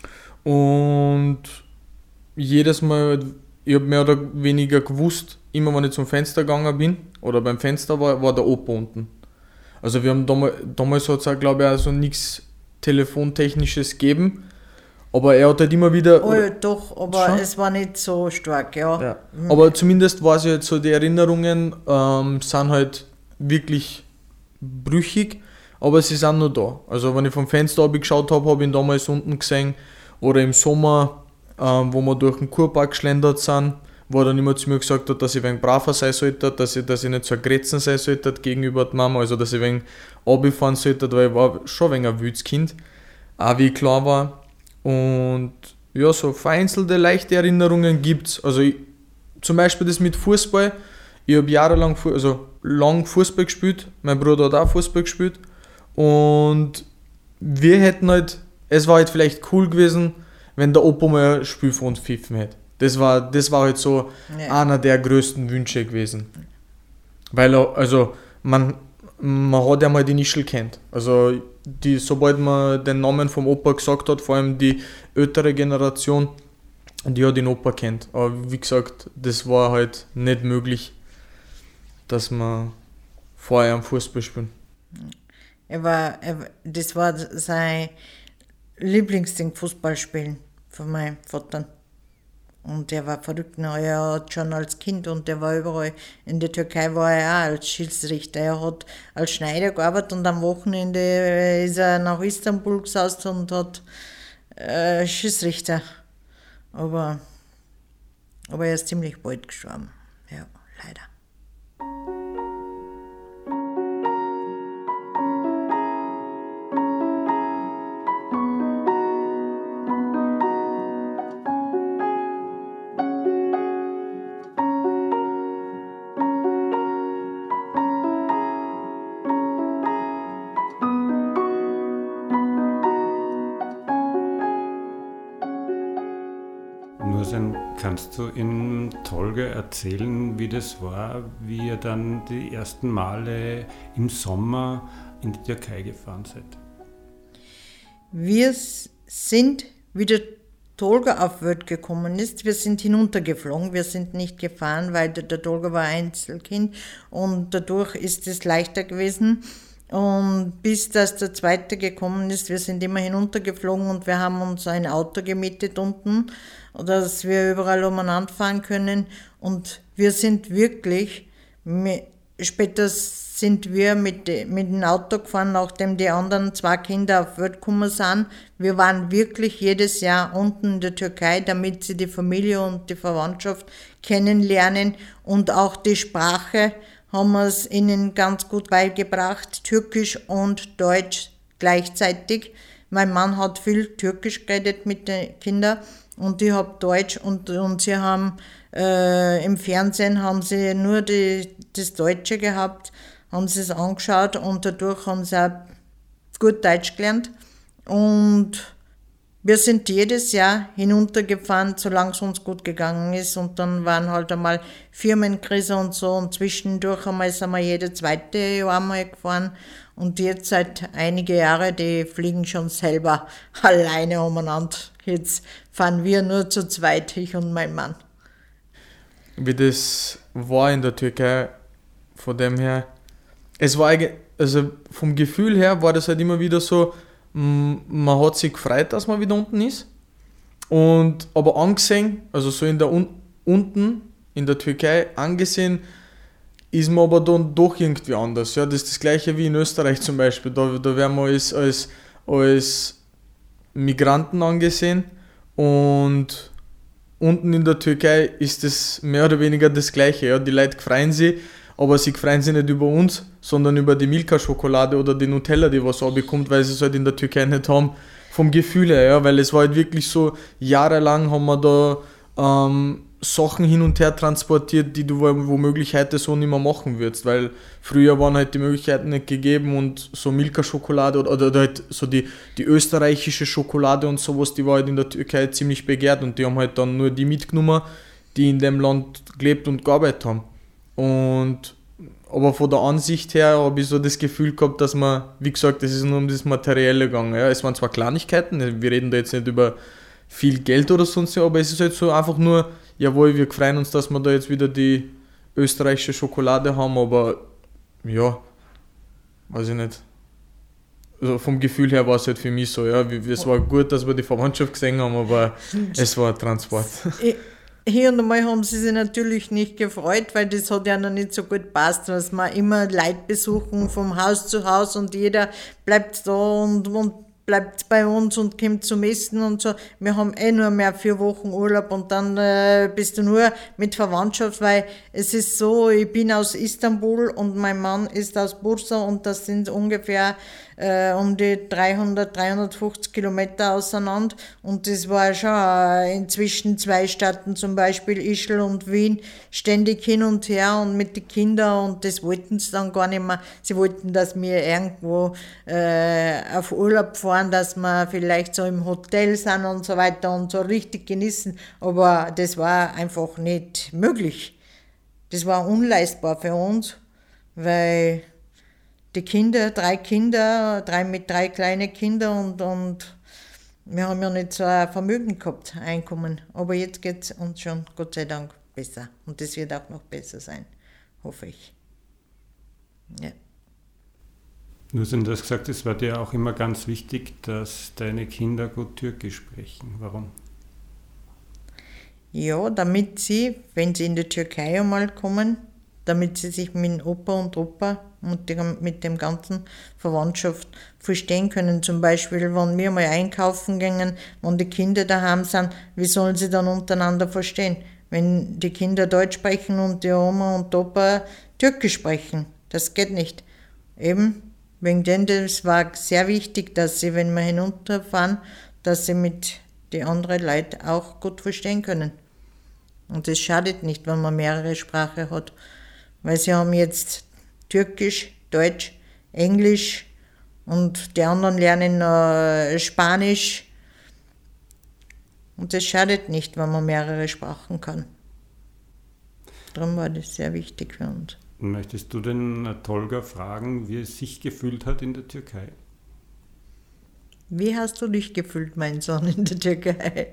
Speaker 2: Und jedes Mal, ich habe mehr oder weniger gewusst, immer wenn ich zum Fenster gegangen bin oder beim Fenster war, war der Opa unten. Also wir haben damals, damals hat es auch, glaube ich, auch so nichts Telefontechnisches gegeben. Aber er hat halt immer wieder...
Speaker 1: Oh ja, doch, aber schon? Es war nicht so stark, ja.
Speaker 2: ja. Aber zumindest war es halt so, die Erinnerungen ähm, sind halt wirklich brüchig, aber sie sind noch da. Also wenn ich vom Fenster abgeschaut habe, habe ich ihn damals unten gesehen. Oder im Sommer, ähm, wo wir durch den Kurpark geschlendert sind, wo er dann immer zu mir gesagt hat, dass ich ein wenig braver sein sollte, dass ich, dass ich nicht so ein Grätzen sein sollte gegenüber der Mama, also dass ich ein wenig runterfahren sollte, weil ich war schon ein wenig ein wildes Kind, auch wie ich klein war. Und ja, so vereinzelte, leichte Erinnerungen gibt es. Also ich, zum Beispiel das mit Fußball. Ich habe jahrelang also lang Fußball gespielt. Mein Bruder hat auch Fußball gespielt. Und wir hätten halt, es war halt vielleicht cool gewesen, wenn der Opa mal ein Spiel von uns pfiffen hätte. Das war, das war halt so ja. einer der größten Wünsche gewesen. Weil er, also man, man hat ja mal die Nischel kennt. Also die, sobald man den Namen vom Opa gesagt hat, vor allem die ältere Generation, die hat den Opa kennt. Aber wie gesagt, das war halt nicht möglich, dass man vorher am Fußball spielen.
Speaker 1: Er war, er, das war sein Lieblingsding, Fußball spielen von meinem Vater. Und er war verrückt. Er hat schon als Kind und er war überall. In der Türkei war er auch als Schiedsrichter. Er hat als Schneider gearbeitet und am Wochenende ist er nach Istanbul gesaust und hat äh, Schiedsrichter. Aber, aber er ist ziemlich bald gestorben. Ja, leider.
Speaker 3: Kannst du in Tolga erzählen, wie das war, wie ihr dann die ersten Male im Sommer in die Türkei gefahren seid?
Speaker 1: Wir sind, wie der Tolga auf Welt gekommen ist, wir sind hinuntergeflogen, wir sind nicht gefahren, weil der, der Tolga war Einzelkind und dadurch ist es leichter gewesen. Und bis dass der zweite gekommen ist, wir sind immer hinuntergeflogen und wir haben uns ein Auto gemietet unten, dass wir überall umeinander fahren können. Und wir sind wirklich, später sind wir mit, mit dem Auto gefahren, nachdem die anderen zwei Kinder auf Welt gekommen sind. Wir waren wirklich jedes Jahr unten in der Türkei, damit sie die Familie und die Verwandtschaft kennenlernen und auch die Sprache haben wir es ihnen ganz gut beigebracht, Türkisch und Deutsch gleichzeitig. Mein Mann hat viel Türkisch geredet mit den Kindern und ich habe Deutsch und, und sie haben äh, im Fernsehen haben sie nur die, das Deutsche gehabt, haben sie es angeschaut und dadurch haben sie auch gut Deutsch gelernt. Und wir sind jedes Jahr hinuntergefahren, solange es uns gut gegangen ist. Und dann waren halt einmal Firmenkrise und so. Und zwischendurch einmal sind wir jede zweite Jahr mal gefahren. Und jetzt seit einige Jahre, die fliegen schon selber alleine umeinander. Jetzt fahren wir nur zu zweit, ich und mein Mann.
Speaker 2: Wie das war in der Türkei, von dem her, es war eigentlich, also vom Gefühl her war das halt immer wieder so, man hat sich gefreut, dass man wieder unten ist. Und aber angesehen, also so in der un, unten in der Türkei angesehen, ist man aber dann doch irgendwie anders. Ja, das ist das gleiche wie in Österreich zum Beispiel. Da, da werden wir als, als, als Migranten angesehen und unten in der Türkei ist es mehr oder weniger das gleiche. Ja, die Leute freuen sich, aber sie freuen sich nicht über uns, sondern über die Milka-Schokolade oder die Nutella, die was abbekommt, weil sie es halt in der Türkei nicht haben, vom Gefühl her, ja, weil es war halt wirklich so, jahrelang haben wir da ähm, Sachen hin und her transportiert, die du womöglich heute so nicht mehr machen würdest, weil früher waren halt die Möglichkeiten nicht gegeben und so Milka-Schokolade oder, oder halt so die, die österreichische Schokolade und sowas, die war halt in der Türkei ziemlich begehrt und die haben halt dann nur die mitgenommen, die in dem Land gelebt und gearbeitet haben. Und aber von der Ansicht her habe ich so das Gefühl gehabt, dass man, wie gesagt, es ist nur um das Materielle gegangen. Ja, es waren zwar Kleinigkeiten, wir reden da jetzt nicht über viel Geld oder sonst, aber es ist halt so einfach nur, jawohl, wir freuen uns, dass wir da jetzt wieder die österreichische Schokolade haben, aber ja, weiß ich nicht. Also vom Gefühl her war es halt für mich so, ja, es war gut, dass wir die Verwandtschaft gesehen haben, aber es war Transport.
Speaker 1: Ich Hier und einmal haben sie sich natürlich nicht gefreut, weil das hat ja noch nicht so gut gepasst, dass wir immer Leute besuchen vom Haus zu Haus und jeder bleibt da und, und bleibt bei uns und kommt zum Essen und so. Wir haben eh nur mehr vier Wochen Urlaub und dann äh, bist du nur mit Verwandtschaft, weil es ist so, ich bin aus Istanbul und mein Mann ist aus Bursa und das sind ungefähr äh, um die dreihundert, dreihundertfünfzig Kilometer auseinander und das war schon äh, inzwischen zwei Städten, zum Beispiel Ischl und Wien, ständig hin und her und mit den Kindern und das wollten sie dann gar nicht mehr. Sie wollten, dass wir irgendwo äh, auf Urlaub fahren, dass wir vielleicht so im Hotel sind und so weiter und so richtig genießen, aber das war einfach nicht möglich. Das war unleistbar für uns, weil die Kinder, drei Kinder, drei mit drei kleine Kinder und, und wir haben ja nicht so ein Vermögen gehabt, Einkommen. Aber jetzt geht es uns schon, Gott sei Dank, besser. Und das wird auch noch besser sein, hoffe ich. Ja.
Speaker 3: Du hast das gesagt, es war dir auch immer ganz wichtig, dass deine Kinder gut Türkisch sprechen. Warum?
Speaker 1: Ja, damit sie, wenn sie in die Türkei einmal kommen, damit sie sich mit Opa und Opa und die, mit dem ganzen Verwandtschaft verstehen können. Zum Beispiel, wenn wir mal einkaufen gehen, wenn die Kinder daheim sind, wie sollen sie dann untereinander verstehen? Wenn die Kinder Deutsch sprechen und die Oma und Opa Türkisch sprechen. Das geht nicht. Eben, wegen dem, das war sehr wichtig, dass sie, wenn wir hinunterfahren, dass sie mit den anderen Leuten auch gut verstehen können. Und es schadet nicht, wenn man mehrere Sprachen hat. Weil sie haben jetzt Türkisch, Deutsch, Englisch und die anderen lernen äh, Spanisch. Und das schadet nicht, wenn man mehrere Sprachen kann. Darum war das sehr wichtig für uns.
Speaker 3: Möchtest du den Tolga fragen, wie es sich gefühlt hat in der Türkei?
Speaker 1: Wie hast du dich gefühlt, mein Sohn, in der Türkei?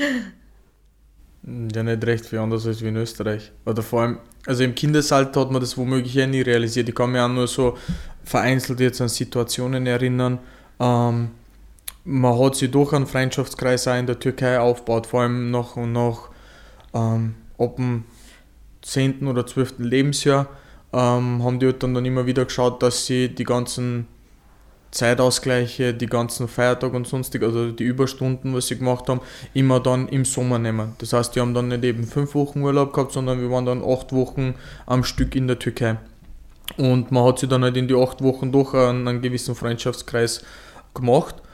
Speaker 2: Ja, nicht recht viel anders als wie in Österreich. Oder vor allem, also im Kindesalter hat man das womöglich ja nie realisiert. Ich kann mich auch nur so vereinzelt jetzt an Situationen erinnern. Ähm, man hat sich durch einen Freundschaftskreis auch in der Türkei aufgebaut, vor allem nach und nach ähm, ab dem zehnten oder zwölften Lebensjahr ähm, haben die Eltern dann immer wieder geschaut, dass sie die ganzen Zeitausgleiche, die ganzen Feiertage und sonstig, also die Überstunden, was sie gemacht haben, immer dann im Sommer nehmen. Das heißt, die haben dann nicht eben fünf Wochen Urlaub gehabt, sondern wir waren dann acht Wochen am Stück in der Türkei. Und man hat sich dann halt in die acht Wochen durch einen, einen gewissen Freundschaftskreis gemacht.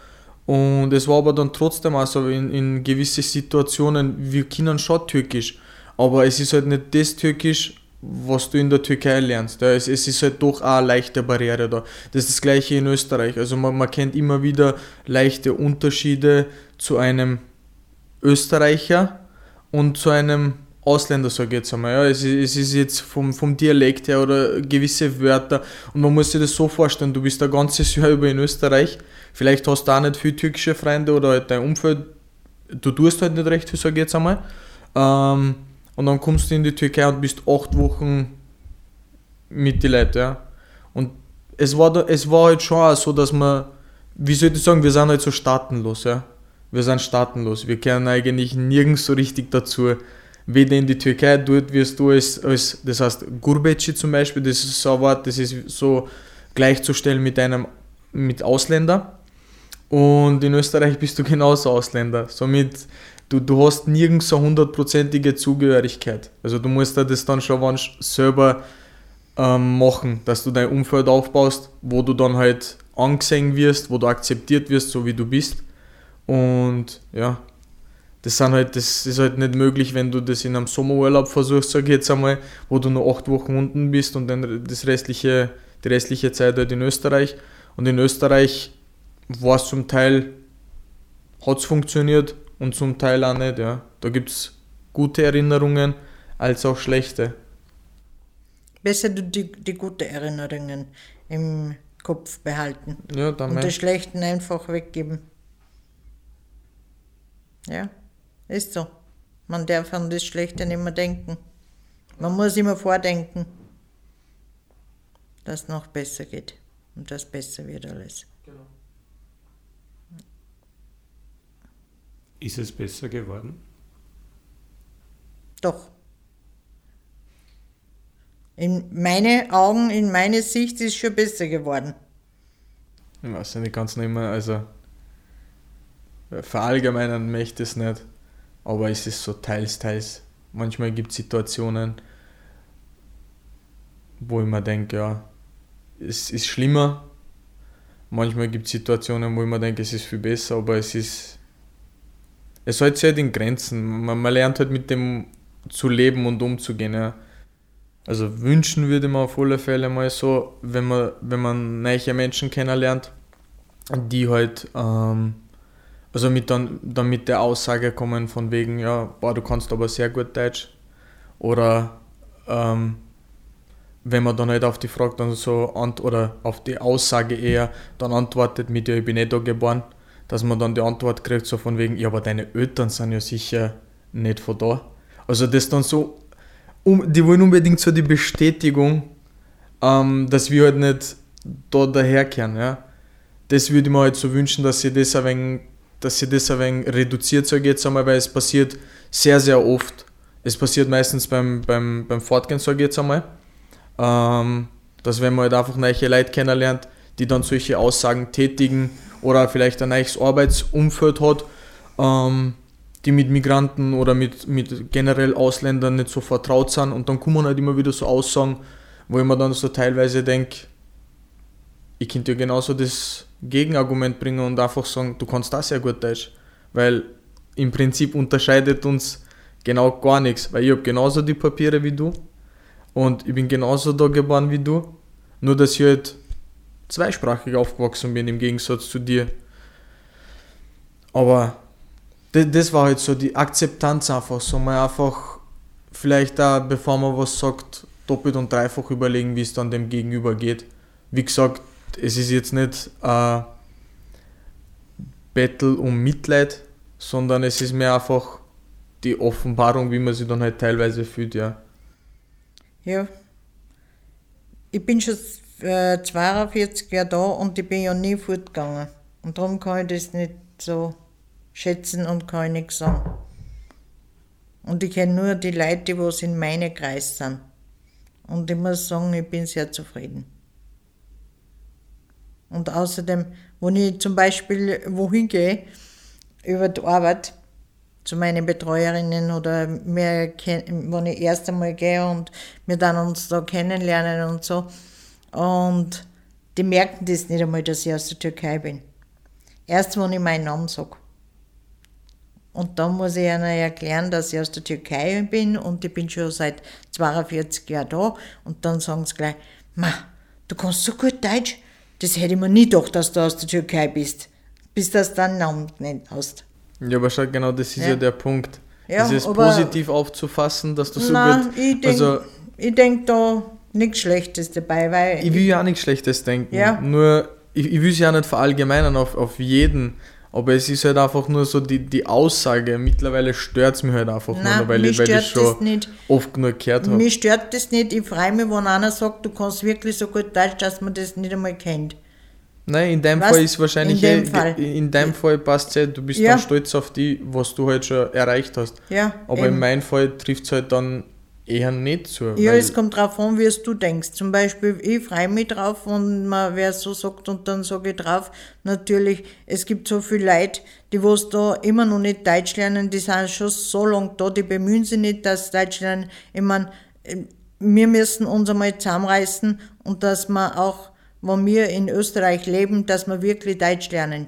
Speaker 2: Und es war aber dann trotzdem auch so in, in gewisse Situationen, wir können schon Türkisch, aber es ist halt nicht das Türkisch, was du in der Türkei lernst. Ja. Es, es ist halt doch auch eine leichte Barriere da. Das ist das Gleiche in Österreich. Also man, man kennt immer wieder leichte Unterschiede zu einem Österreicher und zu einem Ausländer, sage ich jetzt einmal. Ja, es, es ist jetzt vom, vom Dialekt her oder gewisse Wörter und man muss sich das so vorstellen, du bist ein ganzes Jahr über in Österreich, vielleicht hast du auch nicht viele türkische Freunde oder halt dein Umfeld, du tust halt nicht recht viel, sage ich jetzt einmal. Ähm, und dann kommst du in die Türkei und bist acht Wochen mit den Leuten. Ja. Und es war, da, es war halt schon auch so, dass man, wie soll ich sagen, wir sind halt so staatenlos. Ja. Wir sind staatenlos, wir kehren eigentlich nirgends so richtig dazu. Weder in die Türkei, dort wirst du als, als das heißt Gurbetçi zum Beispiel, das ist so ein Wort, das ist so gleichzustellen mit einem mit Ausländer. Und in Österreich bist du genauso Ausländer. Somit, du, du hast nirgends so hundertprozentige Zugehörigkeit. Also du musst das dann schon selber ähm, machen, dass du dein Umfeld aufbaust, wo du dann halt angesehen wirst, wo du akzeptiert wirst, so wie du bist. Und ja, Das, sind halt, das ist halt nicht möglich, wenn du das in einem Sommerurlaub versuchst, sag ich jetzt einmal, wo du nur acht Wochen unten bist und dann das restliche, die restliche Zeit halt in Österreich. Und in Österreich war es zum Teil, hat es funktioniert und zum Teil auch nicht. Ja. Da gibt es gute Erinnerungen als auch schlechte.
Speaker 1: Besser die, die guten Erinnerungen im Kopf behalten
Speaker 2: ja, dann
Speaker 1: und die schlechten einfach weggeben. Ja. Ist so. Man darf an das Schlechte nicht mehr denken. Man muss immer vordenken, dass es noch besser geht und dass besser wird alles.
Speaker 3: Genau. Ist es besser geworden?
Speaker 1: Doch. In meine Augen, in meine Sicht ist es schon besser geworden.
Speaker 2: Ich weiß nicht ganz nicht mehr, also verallgemeinern möchte ich es nicht. Aber es ist so teils, teils. Manchmal gibt es Situationen, wo ich mir denke, ja, es ist schlimmer. Manchmal gibt es Situationen, wo ich mir denke, es ist viel besser, aber es ist, es hält sich halt in Grenzen. Man, man lernt halt mit dem zu leben und umzugehen. Ja. Also wünschen würde man auf alle Fälle mal so, wenn man, wenn man neue Menschen kennenlernt, die halt, ähm, Also mit dann, dann mit der Aussage kommen von wegen, ja, boah, du kannst aber sehr gut Deutsch. Oder ähm, wenn man dann halt auf die Frage dann so, ant- oder auf die Aussage eher dann antwortet mit, ja, ich bin nicht da geboren, dass man dann die Antwort kriegt so von wegen, ja, aber deine Eltern sind ja sicher nicht von da. Also das dann so, um, die wollen unbedingt so die Bestätigung, ähm, dass wir halt nicht da daherkehren, ja. Das würde ich mir halt so wünschen, dass sie das ein wenig dass sie das ein wenig reduziert, sage ich jetzt einmal, weil es passiert sehr, sehr oft. Es passiert meistens beim, beim, beim Fortgehen, sage ich jetzt einmal, ähm, dass wenn man halt einfach neue Leute kennenlernt, die dann solche Aussagen tätigen oder vielleicht ein neues Arbeitsumfeld hat, ähm, die mit Migranten oder mit, mit generell Ausländern nicht so vertraut sind und dann kommen halt immer wieder so Aussagen, wo ich mir dann so teilweise denke, ich könnte ja genauso das Gegenargument bringen und einfach sagen, du kannst das sehr gut Deutsch, weil im Prinzip unterscheidet uns genau gar nichts, weil ich habe genauso die Papiere wie du und ich bin genauso da geboren wie du, nur dass ich halt zweisprachig aufgewachsen bin im Gegensatz zu dir. Aber das, das war halt so die Akzeptanz einfach, so mal einfach vielleicht auch, bevor man was sagt, doppelt und dreifach überlegen, wie es dann dem Gegenüber geht. Wie gesagt, es ist jetzt nicht ein Battle um Mitleid, sondern es ist mehr einfach die Offenbarung, wie man sich dann halt teilweise fühlt, ja.
Speaker 1: Ja. Ich bin schon äh, zweiundvierzig Jahre da und ich bin ja nie fortgegangen. Und darum kann ich das nicht so schätzen und kann ich nichts sagen. Und ich kenne nur die Leute, die in meinem Kreis sind. Und ich muss sagen, ich bin sehr zufrieden. Und außerdem, wenn ich zum Beispiel wohin gehe, über die Arbeit, zu meinen Betreuerinnen oder mir, wenn ich erst einmal gehe und wir dann uns da kennenlernen und so, und die merken das nicht einmal, dass ich aus der Türkei bin. Erst, wenn ich meinen Namen sage. Und dann muss ich ihnen erklären, dass ich aus der Türkei bin und ich bin schon seit zweiundvierzig Jahren da. Und dann sagen sie gleich, Ma, du kannst so gut Deutsch, das hätte ich mir nie gedacht, dass du aus der Türkei bist, bis du deinen Namen genannt hast.
Speaker 2: Ja, aber schau, genau das ist ja, ja der Punkt.
Speaker 1: Ja,
Speaker 2: ist es positiv aufzufassen, dass du so
Speaker 1: nein,
Speaker 2: gut...
Speaker 1: ich denk,
Speaker 2: also,
Speaker 1: ich denke da nichts Schlechtes dabei, weil...
Speaker 2: Ich will ja auch nichts Schlechtes denken,
Speaker 1: ja.
Speaker 2: nur ich, ich will es ja nicht verallgemeinern auf, auf jeden, aber es ist halt einfach nur so die, die Aussage, mittlerweile stört es mich halt einfach
Speaker 1: Nein,
Speaker 2: nur, weil ich das schon
Speaker 1: nicht.
Speaker 2: oft genug gehört habe.
Speaker 1: Mich stört das nicht, ich freue mich, wenn einer sagt, du kannst wirklich so gut Deutsch, dass man das nicht einmal kennt.
Speaker 2: Nein, in deinem
Speaker 1: was?
Speaker 2: Fall ist wahrscheinlich,
Speaker 1: in dem
Speaker 2: eh,
Speaker 1: Fall,
Speaker 2: in deinem Fall passt es, du bist
Speaker 1: ja.
Speaker 2: dann stolz auf die, was du halt schon erreicht hast.
Speaker 1: Ja,
Speaker 2: aber
Speaker 1: eben.
Speaker 2: in meinem Fall trifft es halt dann eher nicht zu.
Speaker 1: Ja, es kommt drauf an, wie es du denkst. Zum Beispiel, ich freue mich drauf, wenn man wer so sagt und dann sage ich drauf, natürlich, es gibt so viele Leute, die was da immer noch nicht Deutsch lernen, die sind schon so lange da, die bemühen sich nicht, dass sie Deutsch lernen. Ich meine, wir müssen uns einmal zusammenreißen und dass wir auch, wenn wir in Österreich leben, dass wir wirklich Deutsch lernen.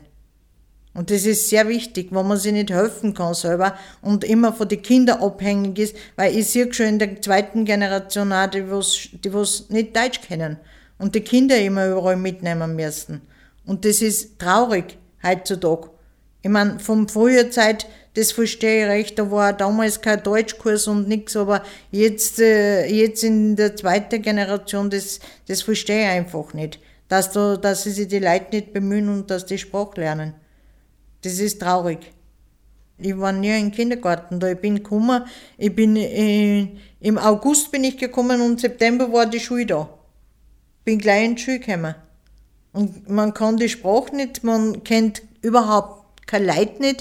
Speaker 1: Und das ist sehr wichtig, wenn man sich nicht helfen kann selber und immer von den Kindern abhängig ist, weil ich sehe schon in der zweiten Generation auch, die was, die was nicht Deutsch kennen und die Kinder immer überall mitnehmen müssen. Und das ist traurig heutzutage. Ich meine, von früher Zeit, das verstehe ich recht, da war damals kein Deutschkurs und nichts, aber jetzt, äh, jetzt in der zweiten Generation, das, das verstehe ich einfach nicht, dass, da, dass sich die Leute nicht bemühen und dass die Sprache lernen. Das ist traurig. Ich war nie im Kindergarten da. Ich bin gekommen, ich bin äh, im August bin ich gekommen und im September war die Schule da. Bin gleich in die Schule gekommen. Und man kann die Sprache nicht, man kennt überhaupt keine Leute nicht.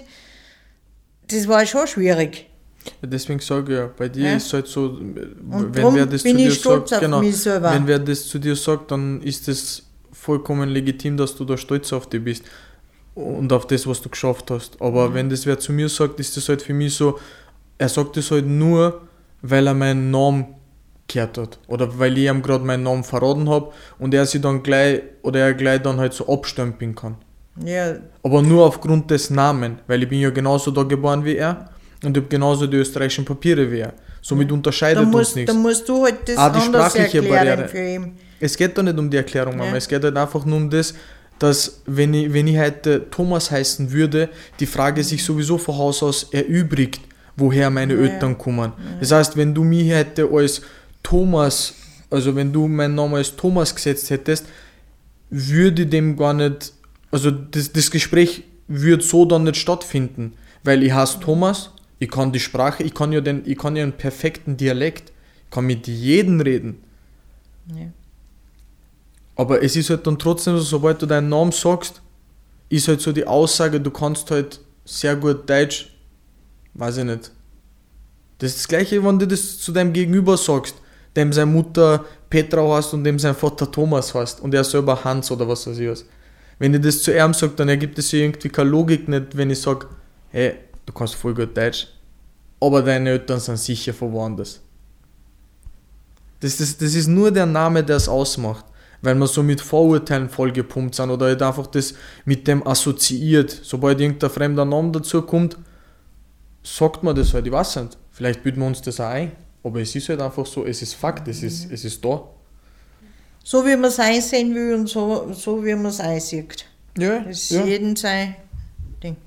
Speaker 1: Das war schon schwierig.
Speaker 2: Ja, deswegen sage ich ja, bei dir
Speaker 1: ja.
Speaker 2: ist es halt so,
Speaker 1: und
Speaker 2: wenn wer das
Speaker 1: bin
Speaker 2: zu dir
Speaker 1: ich stolz
Speaker 2: sagt,
Speaker 1: auf
Speaker 2: genau,
Speaker 1: mich selber.
Speaker 2: wenn wer das zu dir sagt, dann ist es vollkommen legitim, dass du da stolz auf dich bist. Und auf das, was du geschafft hast. Aber mhm. wenn das wer zu mir sagt, ist das halt für mich so, er sagt das halt nur, weil er meinen Namen gehört hat. Oder weil ich ihm gerade meinen Namen verraten habe und er sich dann gleich, oder er gleich dann halt so abstempeln kann.
Speaker 1: Ja.
Speaker 2: Aber nur aufgrund des Namens, weil ich bin ja genauso da geboren wie er und ich habe genauso die österreichischen Papiere wie er. Somit unterscheidet
Speaker 1: da musst,
Speaker 2: uns nichts.
Speaker 1: Da musst du halt das
Speaker 2: ah, die
Speaker 1: anders
Speaker 2: sprachliche
Speaker 1: erklären
Speaker 2: Barriere.
Speaker 1: für ihn.
Speaker 2: Es geht doch nicht um die Erklärung, Mama.
Speaker 1: Ja.
Speaker 2: Es geht halt einfach nur um das, dass wenn ich, wenn ich heute Thomas heißen würde, die Frage sich sowieso von Haus aus erübrigt, woher meine
Speaker 1: ja,
Speaker 2: Eltern
Speaker 1: ja.
Speaker 2: kommen. Das heißt, wenn du mich heute als Thomas, also wenn du meinen Namen als Thomas gesetzt hättest, würde dem gar nicht, also das, das Gespräch würde so dann nicht stattfinden, weil ich heiße Thomas, ich kann die Sprache, ich kann ja den, ich kann ja einen perfekten Dialekt, ich kann mit jedem reden.
Speaker 1: Ja.
Speaker 2: Aber es ist halt dann trotzdem so, sobald du deinen Namen sagst, ist halt so die Aussage, du kannst halt sehr gut Deutsch, weiß ich nicht. Das ist das Gleiche, wenn du das zu deinem Gegenüber sagst, dem seine Mutter Petra heißt und dem sein Vater Thomas heißt und er selber Hans oder was weiß ich was. Wenn ich das zu ihm sage, dann ergibt es ja irgendwie keine Logik nicht, wenn ich sage, hey, du kannst voll gut Deutsch, aber deine Eltern sind sicher von woanders. Das, das, das ist nur der Name, der es ausmacht. Weil man so mit Vorurteilen vollgepumpt sind oder halt einfach das mit dem assoziiert. Sobald irgendein fremder Name dazu kommt, sagt man das halt, ich weiß nicht. Vielleicht bilden wir uns das auch ein, aber es ist halt einfach so, es ist Fakt, es ist, es ist da.
Speaker 1: So wie man es einsehen will und so, so wie man es einsieht.
Speaker 2: Ja,
Speaker 1: das ist
Speaker 2: ja.
Speaker 1: jeden sein Ding.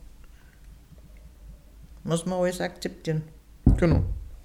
Speaker 1: Muss man alles akzeptieren.
Speaker 2: Genau.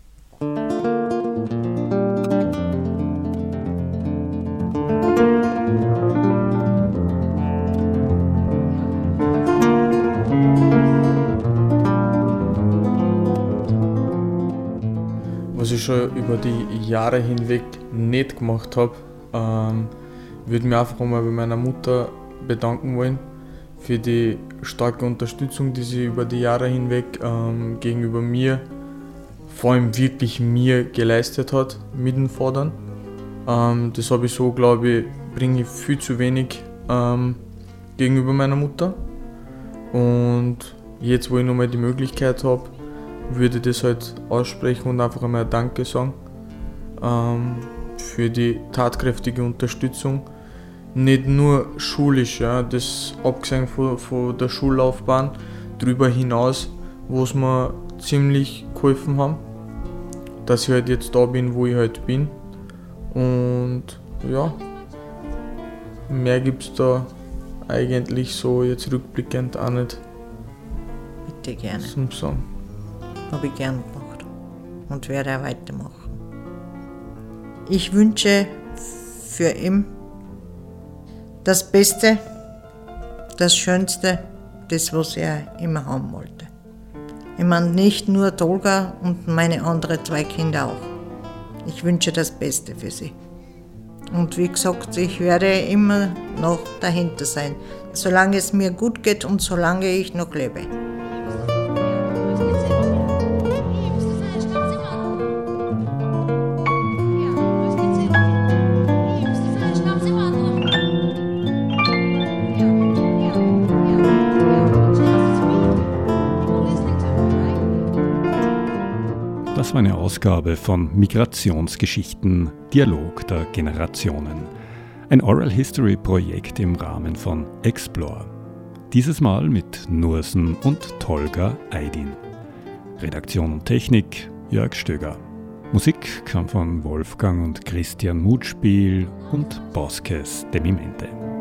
Speaker 2: Was ich schon über die Jahre hinweg nicht gemacht habe, ähm, würde mich einfach einmal bei meiner Mutter bedanken wollen für die starke Unterstützung, die sie über die Jahre hinweg ähm, gegenüber mir, vor allem wirklich mir geleistet hat mit dem Fordern. Ähm, das habe ich so, glaube ich, bringe ich viel zu wenig ähm, gegenüber meiner Mutter. Und jetzt, wo ich nochmal die Möglichkeit habe, würde ich das halt aussprechen und einfach einmal Danke sagen ähm, für die tatkräftige Unterstützung, nicht nur schulisch, ja, das abgesehen von, von der Schullaufbahn, darüber hinaus, was mir ziemlich geholfen haben, dass ich halt jetzt da bin, wo ich halt bin. Und ja, mehr gibt es da eigentlich so jetzt rückblickend auch nicht.
Speaker 1: Bitte gerne.
Speaker 2: Zum Sagen.
Speaker 1: Habe ich gern gemacht und werde auch weitermachen. Ich wünsche für ihn das Beste, das Schönste, das, was er immer haben wollte. Ich meine, nicht nur Olga und meine anderen zwei Kinder auch. Ich wünsche das Beste für sie. Und wie gesagt, ich werde immer noch dahinter sein, solange es mir gut geht und solange ich noch lebe.
Speaker 3: Das war eine Ausgabe von Migrationsgeschichten, Dialog der Generationen. Ein Oral History Projekt im Rahmen von Explore. Dieses Mal mit Nursen und Tolga Aydin. Redaktion und Technik Jörg Stöger. Musik kam von Wolfgang und Christian Mutspiel und Bosques de Mimente.